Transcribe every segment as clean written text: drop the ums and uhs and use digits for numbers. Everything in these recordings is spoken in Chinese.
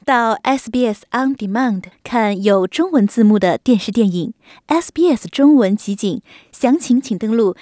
到 SBS On Demand 看有中文字幕的电视电影 SBS 中文集锦，详情请登录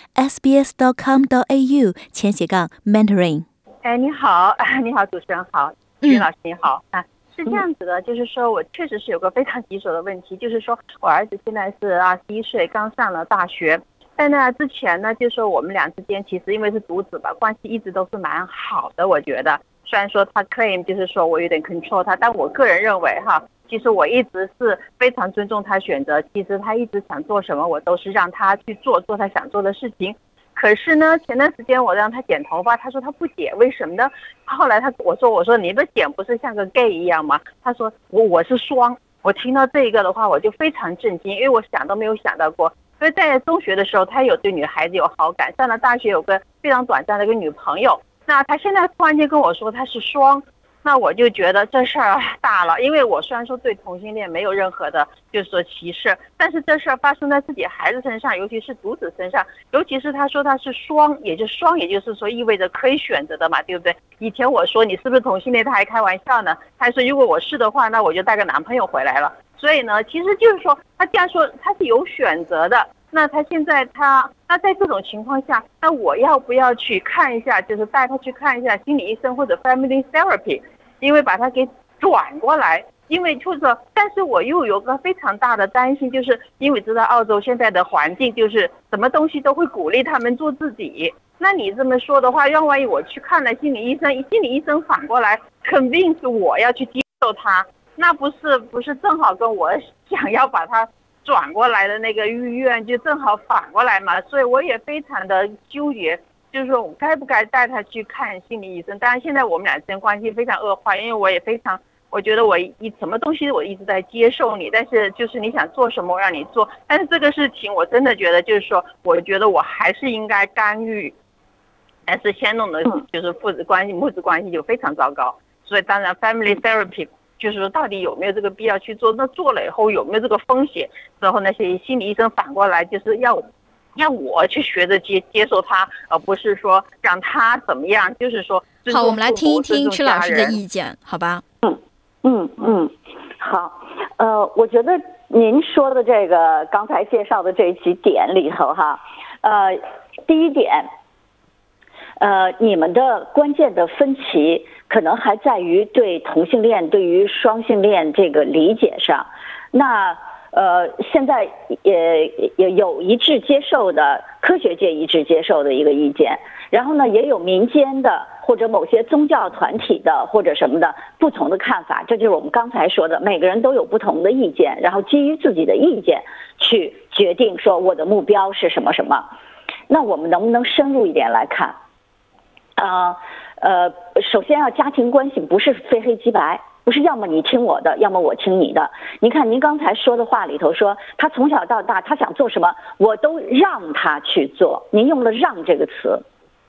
sbs.com.au/mentoring。 你好，你好，主持人好，徐老师你好是这样子的，就是说我确实是有个非常棘手的问题，就是说我儿子现在是21岁，刚上了大学。在那之前呢，就是说我们俩之间其实因为是独子吧，关系一直都是蛮好的，我觉得。虽然说他 claim 就是说我有点 control 他，但我个人认为其实我一直是非常尊重他选择，其实他一直想做什么，我都是让他去做他想做的事情。可是呢，前段时间我让他剪头发，他说他不剪，为什么呢？后来我说你的剪不是像个 gay 一样吗？他说我是双。我听到这个的话，我就非常震惊，因为我想都没有想到过。所以在中学的时候，他有对女孩子有好感，上了大学有个非常短暂的一个女朋友。那他现在突然间跟我说他是双，那我就觉得这事儿大了。因为我虽然说对同性恋没有任何的就是说歧视，但是这事儿发生在自己孩子身上，尤其是独子身上，尤其是他说他是双，也就是说意味着可以选择的嘛，对不对？以前我说你是不是同性恋，他还开玩笑呢，他还说如果我是的话，那我就带个男朋友回来了。所以呢，其实就是说他既然说他是有选择的，那他现在那在这种情况下，那我要不要去看一下，就是带他去看一下心理医生或者 family therapy， 因为把他给转过来。因为就是说，但是我又有个非常大的担心，就是因为知道澳洲现在的环境就是什么东西都会鼓励他们做自己。那你这么说的话，要万一我去看了心理医生，心理医生反过来肯定是我要去接受他，那不是正好跟我想要把他转过来的那个意愿就正好反过来嘛？所以我也非常的纠结，就是说我该不该带他去看心理医生。当然现在我们俩之间关系非常恶化，因为我觉得我什么东西我一直在接受你，但是就是你想做什么我让你做，但是这个事情我真的觉得就是说，我觉得我还是应该干预，但是先弄的就是母子关系就非常糟糕。所以当然 family therapy 就是说到底有没有这个必要去做，那做了以后有没有这个风险，然后那些心理医生反过来就是要我去学着接受他，而不是说让他怎么样，就是说好，我们来听一听曲老师的意见，好吧？ 好，我觉得您说的这个刚才介绍的这几点里头第一点，你们的关键的分歧可能还在于对同性恋、对于双性恋这个理解上。那现在也有一致接受的，科学界一致接受的一个意见，然后呢，也有民间的或者某些宗教团体的或者什么的不同的看法。这就是我们刚才说的，每个人都有不同的意见，然后基于自己的意见去决定说我的目标是什么什么。那我们能不能深入一点来看？首先家庭关系不是非黑即白，不是要么你听我的，要么我听你的。您看您刚才说的话里头说，他从小到大他想做什么，我都让他去做。您用了"让"这个词，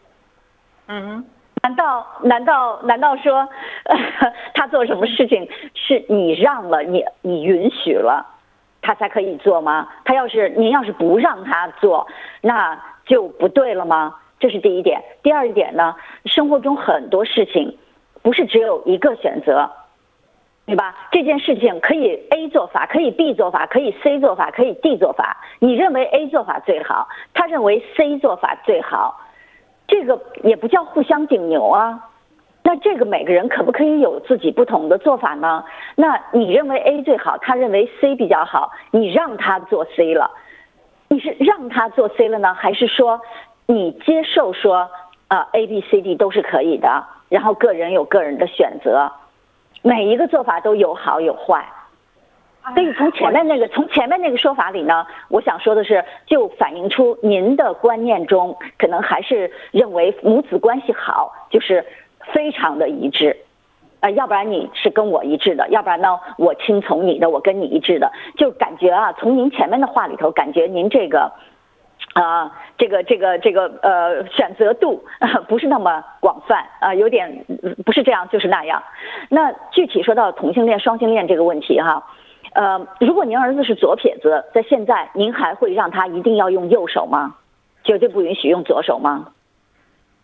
难道说，他做什么事情是你让了，你允许了，他才可以做吗？您要是不让他做，那就不对了吗？这是第一点。第二点呢，生活中很多事情不是只有一个选择，对吧？这件事情可以 A 做法，可以 B 做法，可以 C 做法，可以 D 做法。你认为 A 做法最好，他认为 C 做法最好，这个也不叫互相顶牛啊。那这个每个人可不可以有自己不同的做法呢？那你认为 A 最好，他认为 C 比较好，你让他做 C 了，你是让他做 C 了呢，还是说你接受说A、B、C、D 都是可以的，然后个人有个人的选择，每一个做法都有好有坏。所以从前面那个说法里呢，我想说的是，就反映出您的观念中可能还是认为母子关系好，就是非常的一致。要不然你是跟我一致的，要不然呢我听从你的，我跟你一致的。就感觉从您前面的话里头，感觉您这个选择度不是那么广泛有点不是这样就是那样。那具体说到同性恋、双性恋这个问题如果您儿子是左撇子，在现在您还会让他一定要用右手吗？绝对不允许用左手吗？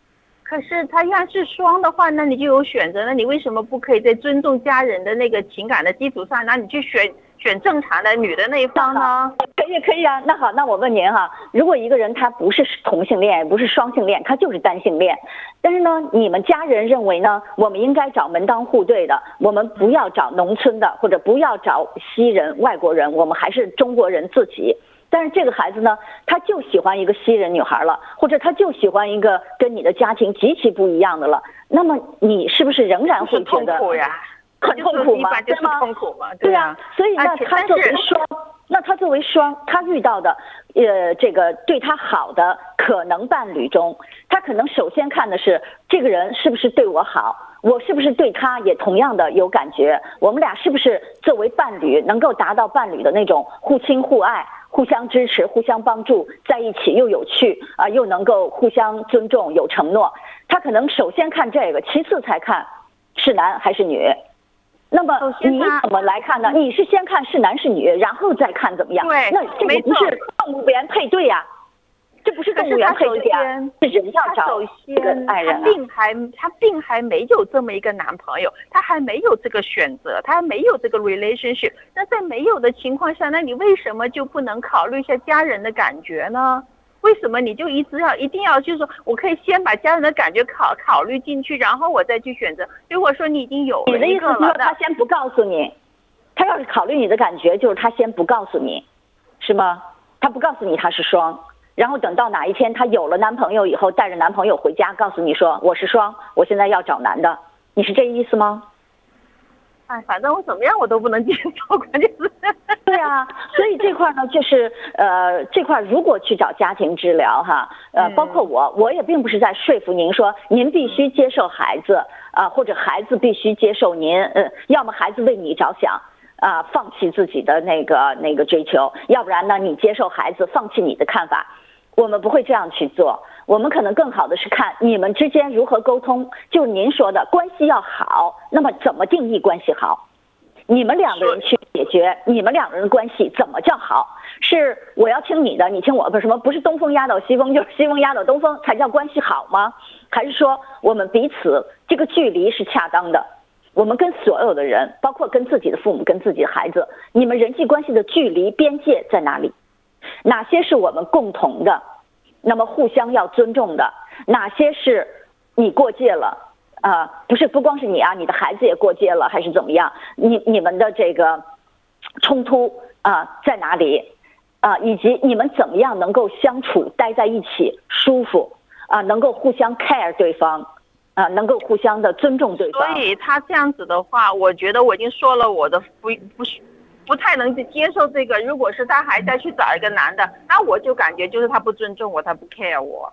可是他要是双的话，那你就有选择，那你为什么不可以在尊重家人的那个情感的基础上，那你去选正常的女的那一方呢？ 可以啊。那好，那我问您哈，如果一个人他不是同性恋，也不是双性恋，他就是单性恋，但是呢，你们家人认为呢，我们应该找门当户对的，我们不要找农村的，或者不要找西人、外国人，我们还是中国人自己。但是这个孩子呢，他就喜欢一个西人女孩了，或者他就喜欢一个跟你的家庭极其不一样的了，那么你是不是仍然会觉得痛苦呀？ 很痛苦吗？ 对吗？痛苦嘛， 对啊。所以那他作为双，他遇到的这个对他好的可能伴侣中，他可能首先看的是这个人是不是对我好，我是不是对他也同样的有感觉，我们俩是不是作为伴侣能够达到伴侣的那种互亲互爱、互相支持、互相帮助，在一起又有趣啊，又能够互相尊重、有承诺。他可能首先看这个，其次才看是男还是女。那么你怎么来看呢？你是先看是男是女，然后再看怎么样？ 对， 那这个不是动物园配对呀，这不是动物园配对呀，是人要找一个爱人啊。 他并还没有这么一个男朋友，他还没有这个选择，他还没有这个 relationship。那在没有的情况下，那你为什么就不能考虑一下家人的感觉呢？为什么你就一定要就是说我可以先把家人的感觉考虑进去，然后我再去选择？如果说你已经有了一个了， 你的意思是说他先不告诉你，他要是考虑你的感觉，就是他先不告诉你，是吗？他不告诉你他是双，然后等到哪一天他有了男朋友以后，带着男朋友回家，告诉你说我是双，我现在要找男的，你是这意思吗？ 哎，反正我怎么样我都不能接受，关键是。 对啊，所以这块呢，就是这块如果去找家庭治疗哈，包括我也并不是在说服您说您必须接受孩子啊，或者孩子必须接受您，要么孩子为你着想啊，放弃自己的那个追求，要不然呢你接受孩子，放弃你的看法。我们不会这样去做，我们可能更好的是看你们之间如何沟通，就是您说的关系要好，那么怎么定义关系好？你们两个人去解决你们两个人的关系怎么叫好？是我要听你的，你听我的，不是东风压倒西风，就是西风压倒东风才叫关系好吗？还是说我们彼此这个距离是恰当的？我们跟所有的人，包括跟自己的父母、跟自己的孩子，你们人际关系的距离边界在哪里？哪些是我们共同的，那么互相要尊重的？哪些是你过界了？不光是你啊，你的孩子也过界了，还是怎么样？你们的这个冲突在哪里？以及你们怎么样能够相处，待在一起舒服能够互相 care 对方能够互相的尊重对方。 所以他这样子的话，我觉得我已经说了我的不太能接受这个。如果是他还再去找一个男的，那我就感觉就是他不尊重我，他不 care 我。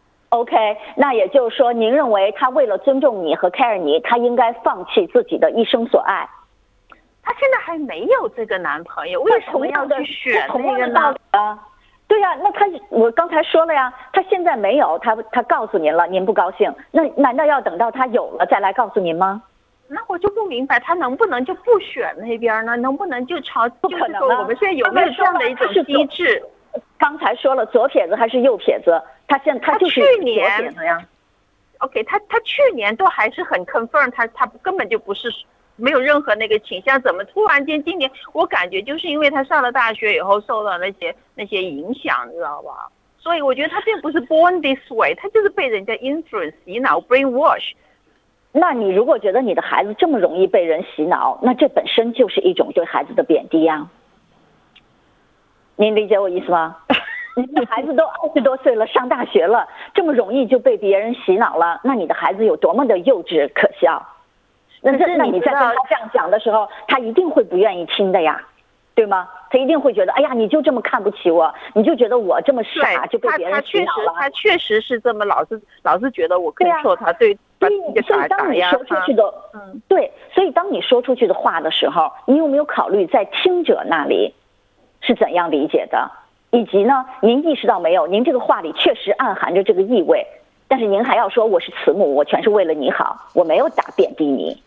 OK， 那也就是说，您认为他为了尊重你和 care 你，他应该放弃自己的一生所爱？ 他现在还没有这个男朋友，为什么要去选那个呢？ 对呀，那我刚才说了呀，他现在没有，他告诉您了，您不高兴，那难道要等到他有了再来告诉您吗？ 那我就不明白，他能不能就不选那边呢？能不能就不可能我们现在有没有这样的一种机制？ 刚才说了，左撇子还是右撇子？他就是左撇子呀。 OK， 他去年都还是很 confirm， 他根本就不是没有任何那个倾向，怎么突然间今年我感觉就是因为他上了大学以后受到那些影响，你知道吧？所以我觉得他并不是 born this way， 他就是被人家 influence 洗脑 brainwash。 那你如果觉得你的孩子这么容易被人洗脑，那这本身就是一种对孩子的贬低啊。您理解我意思吗？你的孩子都20多岁了，上大学了，这么容易就被别人洗脑了，那你的孩子有多么的幼稚可笑？那你在跟他这样讲的时候，他一定会不愿意听的呀，对吗？他一定会觉得，哎呀，你就这么看不起我，你就觉得我这么傻就被别人洗脑了。 他确实是这么老是觉得我control他，对， 所以当你说出去的，对，所以当你说出去的话的时候，你有没有考虑在听者那里是怎样理解的？以及呢，您意识到没有，您这个话里确实暗含着这个意味，但是您还要说我是慈母，我全是为了你好，我没有打贬低你。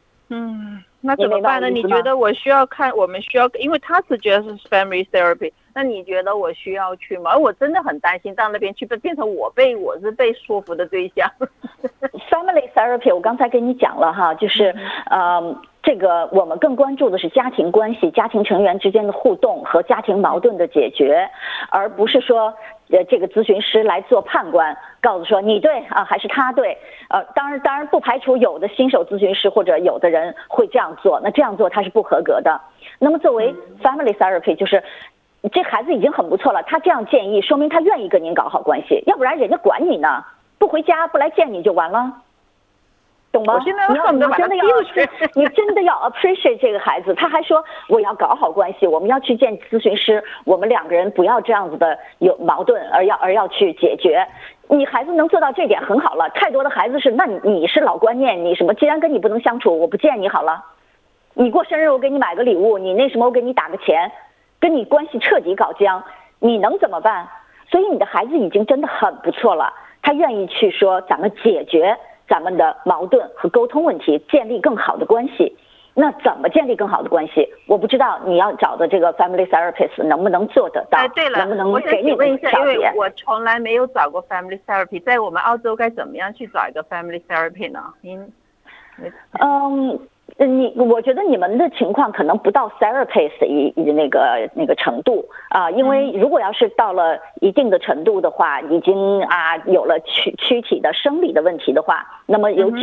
那怎么办呢？你觉得我们需要，因为他是觉得是 family therapy， 那你觉得我需要去吗？我真的很担心到那边去变成我是被说服的对象。 Family therapy 我刚才跟你讲了哈，就是这个我们更关注的是家庭关系、家庭成员之间的互动和家庭矛盾的解决，而不是说这个咨询师来做判官，告诉说你对啊还是他对。当然不排除有的新手咨询师或者有的人会这样做，那这样做他是不合格的。那么作为 family therapy 就是这孩子已经很不错了，他这样建议说明他愿意跟您搞好关系，要不然人家管你呢，不回家不来见你就完了。懂吗？ 我现在恨不得把他踢出去。 你真的要 appreciate 这个孩子，他还说我要搞好关系，我们要去见咨询师，我们两个人不要这样子的有矛盾，而要去解决。你孩子能做到这点很好了，太多的孩子是，那你是老观念，你什么？既然跟你不能相处，我不见你好了。你过生日我给你买个礼物，你那什么我给你打个钱，跟你关系彻底搞僵，你能怎么办？所以你的孩子已经真的很不错了，他愿意去说咱们解决咱们的矛盾和沟通问题，建立更好的关系。那怎么建立更好的关系？我不知道你要找的这个 family therapist 能不能做得到？ 对了， 能不能给你问一下，因调解？ 为我从来没有找过 family therapy， 在我们澳洲该怎么样去找一个 family therapy 呢？ 我觉得你们的情况可能不到 therapist 那个程度啊，因为如果要是到了一定的程度的话，已经有了躯体的生理的问题的话，那么由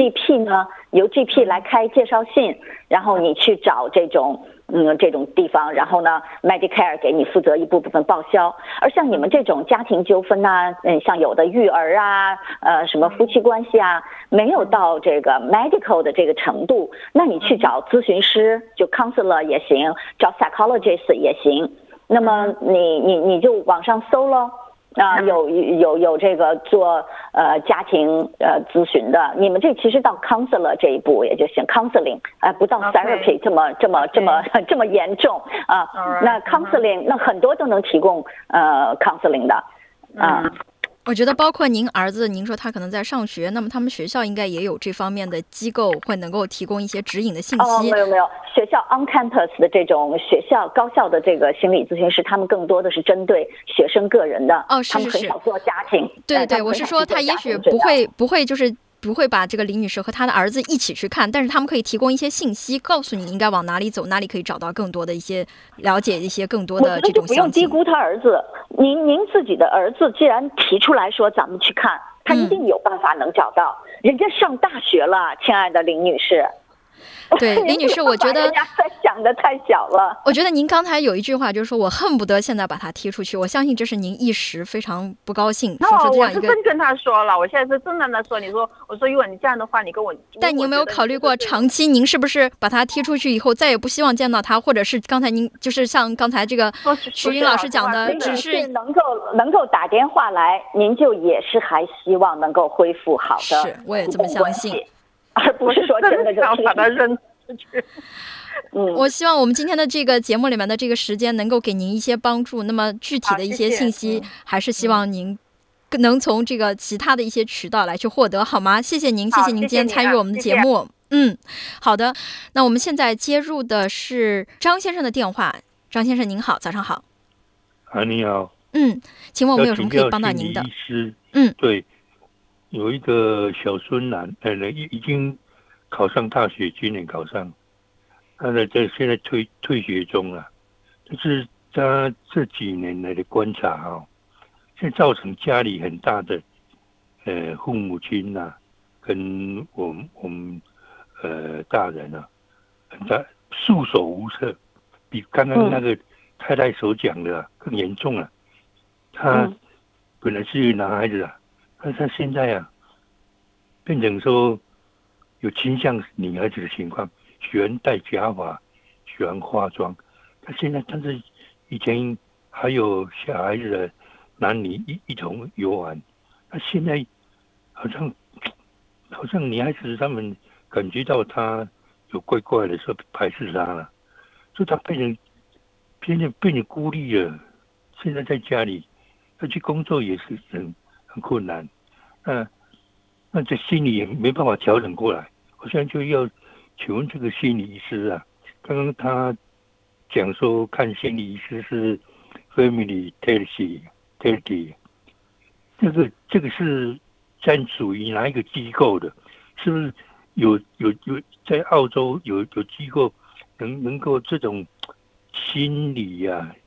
GP 来开介绍信，然后你去找这种地方，然后呢 Medicare 给你负责一部分报销。而像你们这种家庭纠纷像有的育儿什么夫妻关系没有到这个 medical 的这个程度，那你去找咨询师，就 counselor 也行，找 psychologist 也行。那么你就网上搜咯。有这个做家庭咨询的，你们这其实到 counselor 这一步也就行 ，counseling 不到 therapy 这么严重啊。那 counseling 那很多都能提供counseling 的我觉得包括您儿子，您说他可能在上学，那么他们学校应该也有这方面的机构，会能够提供一些指引的信息。 没有，学校 on campus 的这种高校的这个心理咨询师，他们更多的是针对学生个人的。 是他们很少做家庭。 对，我是说他也许不会把这个李女士和她的儿子一起去看，但是他们可以提供一些信息，告诉你应该往哪里走，哪里可以找到更多的一些了解一些更多的这种详情。我觉得就不用低估他儿子，您自己的儿子既然提出来说咱们去看，他一定有办法能找到。人家上大学了，亲爱的林女士。 对，林女士，我觉得人家在想的太小了。 我觉得您刚才有一句话，就是说我恨不得现在把他踢出去。我相信这是您一时非常不高兴说出这样一个。 我是真跟他说了，我现在是真跟他说。我说如果你这样的话，你跟我。 但你有没有考虑过长期？您是不是把他踢出去以后，再也不希望见到他，或者是刚才您就是像刚才这个徐云老师讲的，只是能够打电话来，您就也是还希望能够恢复好的。 是，我也这么相信。 而不是说真的就把他扔出去。 我希望我们今天的这个节目里面的这个时间能够给您一些帮助。那么具体的一些信息，还是希望您能从这个其他的一些渠道来去获得，好吗？谢谢您，谢谢您今天参与我们的节目。好的。那我们现在接入的是张先生的电话。张先生您好，早上好。 你好。 请问我们有什么可以帮到您的？ 对。有一个小孙男，已经考上大学，今年考上，他现在退学中了。就是他这几年来的观察现在造成家里很大的父母亲跟我们大人很大束手无策，比刚刚那个太太所讲的更严重了。他本来是一个男孩子但是他现在变成说有倾向女孩子的情况，喜欢戴假发，喜欢化妆。他现在，但是以前还有小孩子的男女一同游玩，他现在好像女孩子他们感觉到他有怪怪的时候排斥他了，所以他变成孤立了。现在在家里，他去工作也是很困难。那这心理也没办法调整过来。我现在就要请问这个心理医师刚刚他讲说看心理医师是 Family Therapy， 这个是属于哪一个机构的？是不是有在澳洲有机构能够这种心理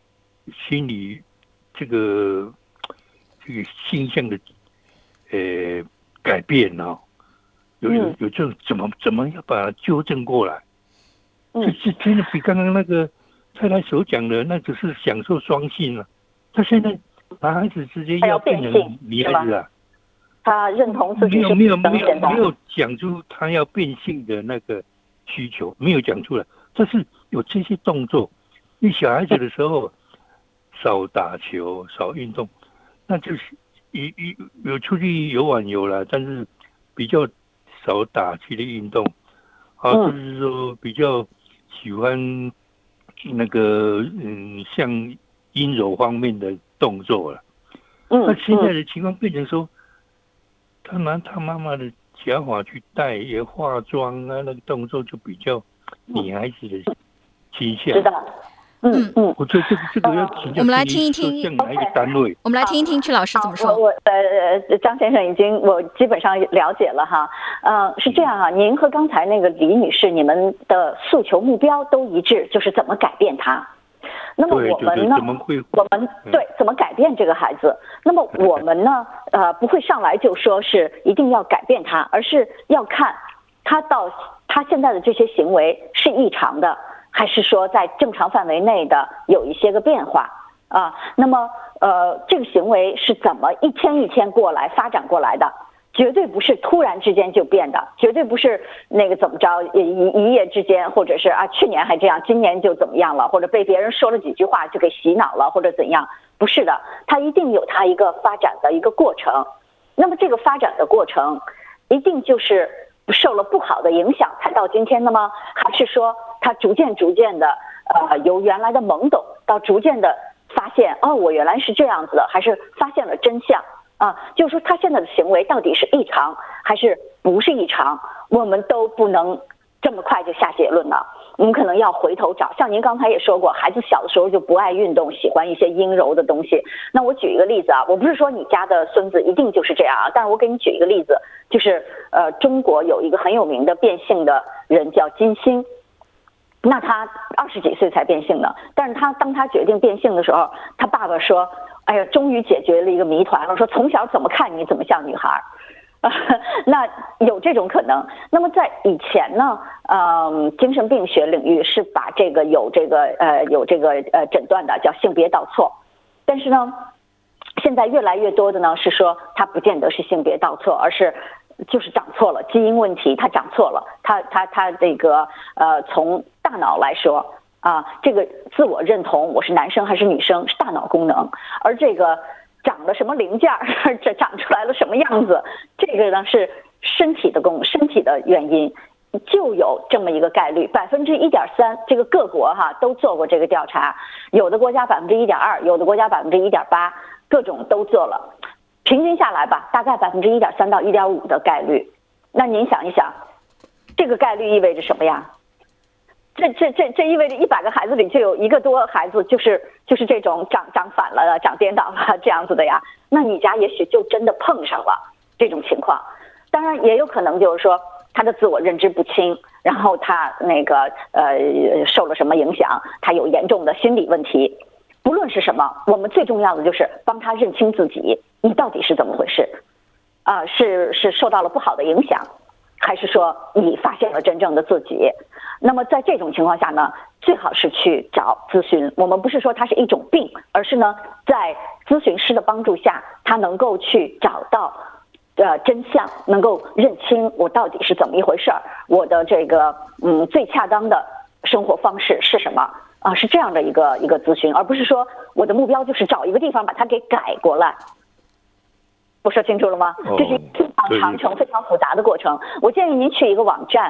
这个现象的改变哦？有这种怎么要把它纠正过来？这真的比刚刚那个太太所讲的那只是享受双性了。他现在男孩子直接要变成女孩子啊， 他认同自己是没有讲出他要变性的那个需求，没有讲出来。但是有这些动作，你小孩子的时候少打球、少运动，那就是有出去游玩有了，但是比较少打激烈运动啊，就是说比较喜欢那个像阴柔方面的动作了。那现在的情况变成说，他拿他妈妈的假发去戴，也化妆啊，那个动作就比较女孩子的倾向。 知道。 我觉得这个要请教。 我们来听一听哪一个单位？ 我们来听一听曲老师怎么说。 张先生我基本上了解了哈。是这样啊，您和刚才那个李女士，你们的诉求目标都一致，就是怎么改变她。那么我们呢？怎么改变这个孩子？那么我们呢？不会上来就说是一定要改变他，而是要看他现在的这些行为是异常的，还是说在正常范围内的有一些个变化啊？那么这个行为是怎么一天一天过来发展过来的？绝对不是突然之间就变的，绝对不是那个怎么着一夜之间，或者是去年还这样，今年就怎么样了，或者被别人说了几句话就给洗脑了，或者怎样？不是的，它一定有它一个发展的一个过程。那么这个发展的过程，一定就是受了不好的影响才到今天的吗？还是说它逐渐的由原来的懵懂到逐渐的发现，我原来是这样子的，还是发现了真相？就是说他现在的行为到底是异常还是不是异常，我们都不能这么快就下结论了。我们可能要回头找，像您刚才也说过，孩子小的时候就不爱运动，喜欢一些阴柔的东西。那我举一个例子啊，我不是说你家的孙子一定就是这样啊，但是我给你举一个例子，就是中国有一个很有名的变性的人叫金星。那他20几岁才变性的，但是当他决定变性的时候，他爸爸说：“哎呀，终于解决了一个谜团了。说从小怎么看你怎么像女孩。”那有这种可能。那么在以前呢，精神病学领域是把这个有这个诊断的叫性别倒错，但是呢，现在越来越多的呢是说它不见得是性别倒错，而是就是长错了，基因问题，它长错了，它这个从大脑来说这个自我认同我是男生还是女生是大脑功能，而这个长了什么零件这长出来了什么样子，这个呢是身体的原因，就有这么一个概率1.3%，这个各国都做过这个调查，有的国家1.2%，有的国家1.8%，各种都做了。平均下来吧，大概1.3%到1.5%的概率。那您想一想，这个概率意味着什么呀？这意味着100个孩子里就有1个多孩子就是这种长反了、长颠倒了这样子的呀。那你家也许就真的碰上了这种情况。当然也有可能就是说他的自我认知不清，然后他那个受了什么影响，他有严重的心理问题。不论是什么，我们最重要的就是帮他认清自己，你到底是怎么回事是受到了不好的影响，还是说你发现了真正的自己？那么在这种情况下呢，最好是去找咨询。我们不是说它是一种病，而是呢在咨询师的帮助下，他能够去找到真相，能够认清我到底是怎么一回事儿，我的这个最恰当的生活方式是什么是这样的一个咨询，而不是说我的目标就是找一个地方把它给改过来。我说清楚了吗？这是一个非常长程、非常复杂的过程。我建议您去一个网站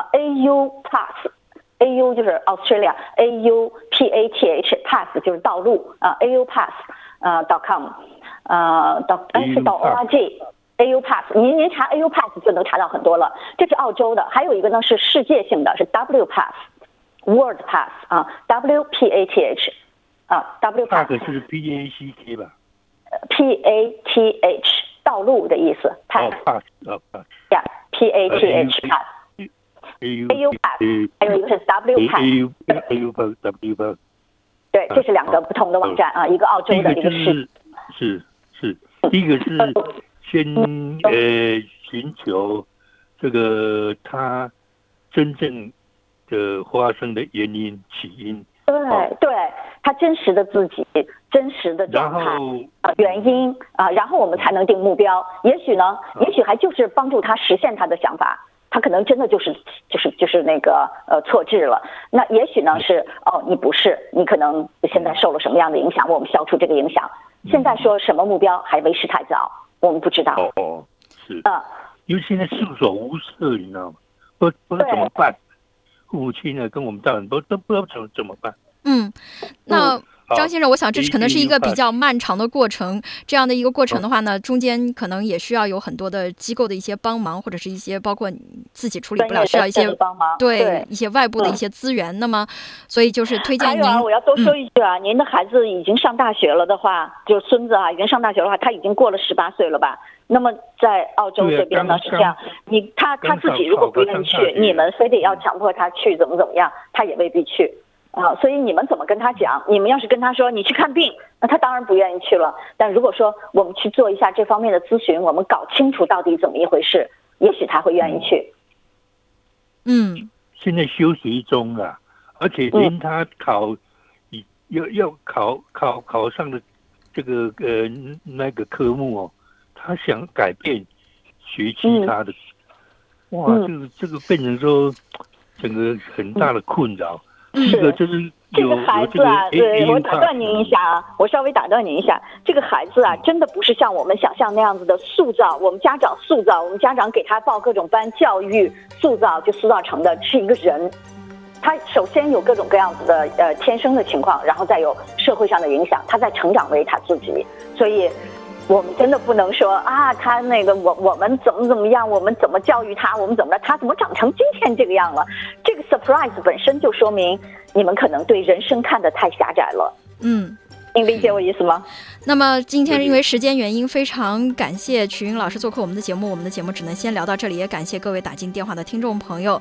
AU Pass，AU 就是 Australia， AUPATH Pass 就是道路AU Pass.com 是.org AU Pass， 您查 AU Pass 就能查到很多了。这是澳洲的，还有一个呢是世界性的，是 W Pass，World Pass WPATH ，W-path 是 PACK 吧 ？PATH 道路的意思。 path ，PATH AU path， 还有一个是 W path。 AU path。 对，这是2个不同的网站啊，一个澳洲的，一个是。第一个是先寻求这个它真正的发生的原因起因。 对，他真实的自己，真实的状态原因啊，然后我们才能定目标。也许还就是帮助他实现他的想法。他可能真的就是那个错置了。那也许呢是你不是，你可能现在受了什么样的影响，我们消除这个影响。现在说什么目标还为时太早，我们不知道。 是因为现在束手无策，你知道吗？不知道怎么办。父母亲呢跟我们大人都不知道怎么办。 那张先生，我想这可能是一个比较漫长的过程。这样的一个过程的话呢，中间可能也需要有很多的机构的一些帮忙，或者是一些包括你自己处理不了，需要一些帮忙， 对一些外部的一些资源。那么，所以就是推荐您。 还有我要多说一句您的孩子已经上大学了的话，就孙子已经上大学的话，他已经过了18岁了吧？那么在澳洲这边呢是这样，他自己如果不愿意去，你们非得要强迫他去，怎么样，他也未必去。所以你们怎么跟他讲？你们要是跟他说你去看病，那他当然不愿意去了。但如果说我们去做一下这方面的咨询，我们搞清楚到底怎么一回事，也许他会愿意去。 现在休息中啊，而且连他要考上的这个那个科目他想改变学其他的，这个变成说整个很大的困扰。一个就是这个孩子对，我打断您一下我稍微打断您一下，这个孩子真的不是像我们想象那样子的塑造，我们家长给他报各种班，教育塑造成的是一个人。他首先有各种各样子的天生的情况，然后再有社会上的影响，他在成长为他自己。所以我们真的不能说他那个我们怎么样，我们怎么教育他，我们怎么了，他怎么长成今天这个样了？这个 surprise 本身就说明你们可能对人生看得太狭窄了。您理解我意思吗？ 那么今天因为时间原因，非常感谢瞿云老师做客我们的节目，我们的节目只能先聊到这里，也感谢各位打进电话的听众朋友。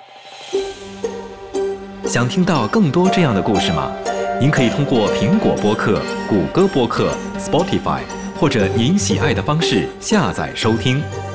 想听到更多这样的故事吗？您可以通过苹果播客、谷歌播客、Spotify 或者您喜爱的方式下载收听。